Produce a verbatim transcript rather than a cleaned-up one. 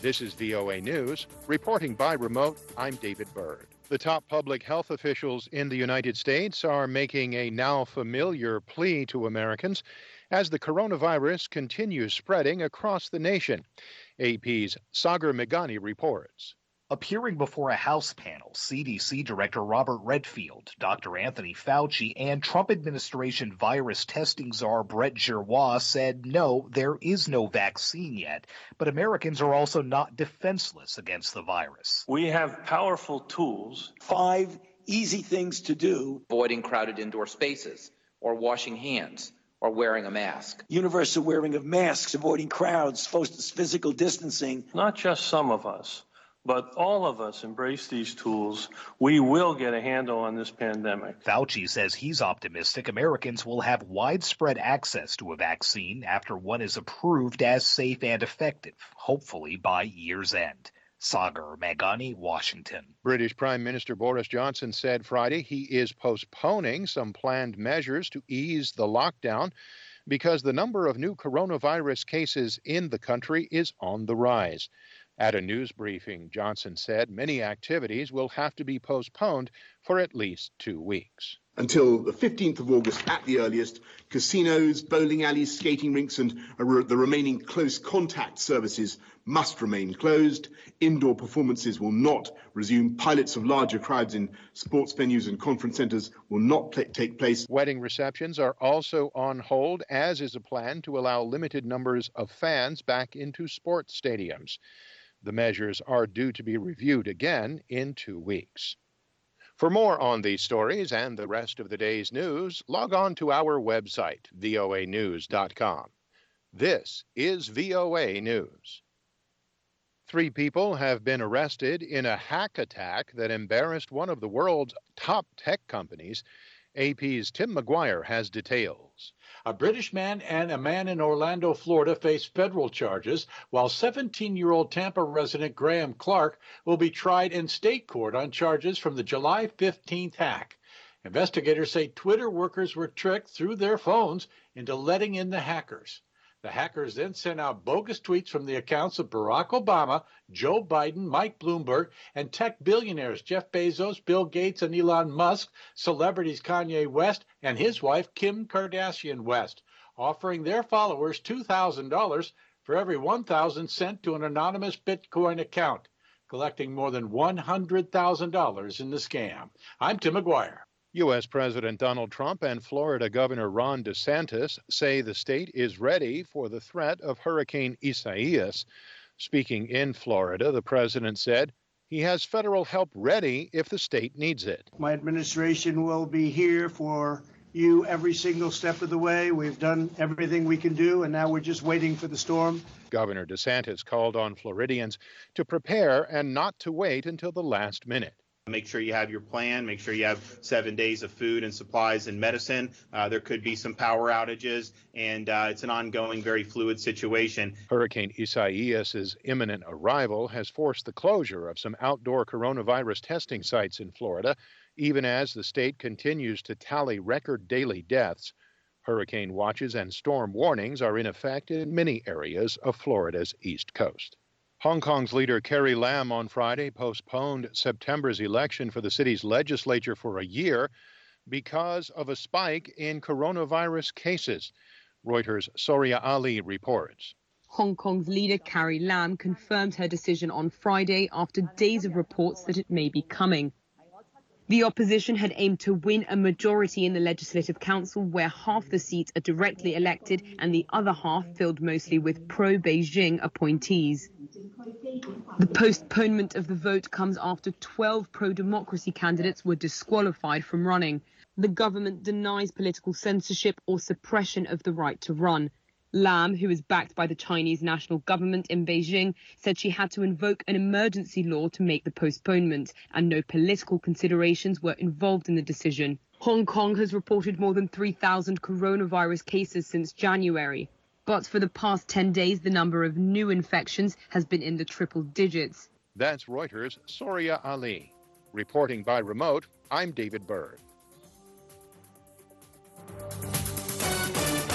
This is V O A News. Reporting by remote, I'm David Byrd. The top public health officials in the United States are making a now familiar plea to Americans as the coronavirus continues spreading across the nation. A P's Sagar Meghani reports. Appearing before a House panel, C D C Director Robert Redfield, Doctor Anthony Fauci, and Trump administration virus testing czar Brett Giroir said no, there is no vaccine yet, but Americans are also not defenseless against the virus. We have powerful tools. Five easy things to do. Avoiding crowded indoor spaces, or washing hands, or wearing a mask. Universal wearing of masks, avoiding crowds, physical distancing. Not just some of us, but all of us embrace these tools. We will get a handle on this pandemic. Fauci says he's optimistic Americans will have widespread access to a vaccine after one is approved as safe and effective, hopefully by year's end. Sagar Meghani, Washington. British Prime Minister Boris Johnson said Friday he is postponing some planned measures to ease the lockdown because the number of new coronavirus cases in the country is on the rise. At a news briefing, Johnson said many activities will have to be postponed for at least two weeks. Until the fifteenth of August at the earliest, casinos, bowling alleys, skating rinks and the remaining close contact services must remain closed. Indoor performances will not resume. Pilots of larger crowds in sports venues and conference centres will not pl- take place. Wedding receptions are also on hold, as is a plan to allow limited numbers of fans back into sports stadiums. The measures are due to be reviewed again in two weeks. For more on these stories and the rest of the day's news, log on to our website, V O A news dot com. This is V O A News. Three people have been arrested in a hack attack that embarrassed one of the world's top tech companies. A P's Tim McGuire has details. A British man and a man in Orlando, Florida, face federal charges, while seventeen-year-old Tampa resident Graham Clark will be tried in state court on charges from the July fifteenth hack. Investigators say Twitter workers were tricked through their phones into letting in the hackers. The hackers then sent out bogus tweets from the accounts of Barack Obama, Joe Biden, Mike Bloomberg, and tech billionaires Jeff Bezos, Bill Gates, and Elon Musk, celebrities Kanye West and his wife Kim Kardashian West, offering their followers two thousand dollars for every one thousand dollars sent to an anonymous Bitcoin account, collecting more than one hundred thousand dollars in the scam. I'm Tim McGuire. U S. President Donald Trump and Florida Governor Ron DeSantis say the state is ready for the threat of Hurricane Isaias. Speaking in Florida, the president said he has federal help ready if the state needs it. My administration will be here for you every single step of the way. We've done everything we can do, and now we're just waiting for the storm. Governor DeSantis called on Floridians to prepare and not to wait until the last minute. Make sure you have your plan. Make sure you have seven days of food and supplies and medicine. Uh, there could be some power outages, and uh, it's an ongoing, very fluid situation. Hurricane Isaias's imminent arrival has forced the closure of some outdoor coronavirus testing sites in Florida, even as the state continues to tally record daily deaths. Hurricane watches and storm warnings are in effect in many areas of Florida's east coast. Hong Kong's leader Carrie Lam on Friday postponed September's election for the city's legislature for a year because of a spike in coronavirus cases. Reuters' Soria Ali reports. Hong Kong's leader Carrie Lam confirmed her decision on Friday after days of reports that it may be coming. The opposition had aimed to win a majority in the Legislative Council, where half the seats are directly elected and the other half filled mostly with pro-Beijing appointees. The postponement of the vote comes after twelve pro-democracy candidates were disqualified from running. The government denies political censorship or suppression of the right to run. Lam, who is backed by the Chinese national government in Beijing, said she had to invoke an emergency law to make the postponement, and no political considerations were involved in the decision. Hong Kong has reported more than three thousand coronavirus cases since January. But for the past ten days, the number of new infections has been in the triple digits. That's Reuters' Soria Ali. Reporting by remote, I'm David Byrd.